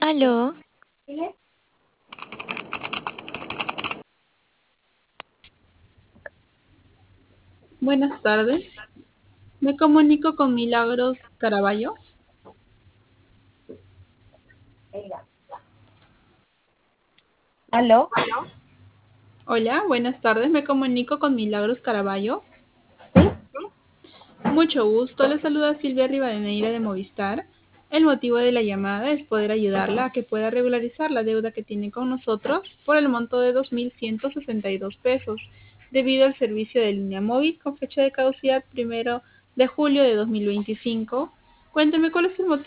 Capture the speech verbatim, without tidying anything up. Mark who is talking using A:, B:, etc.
A: Aló,
B: Buenas tardes, me comunico con Milagros Caraballo.
A: aló,
B: Hola, buenas tardes, me comunico con Milagros Caraballo.
A: ¿sí?
B: Mucho gusto, le saluda Silvia Rivadeneira de Movistar. El motivo de la llamada es poder ayudarla a que pueda regularizar la deuda que tiene con nosotros por el monto de dos mil ciento sesenta y dos pesos, debido al servicio de línea móvil con fecha de caducidad primero de julio de dos mil veinticinco. Cuénteme cuál es el motivo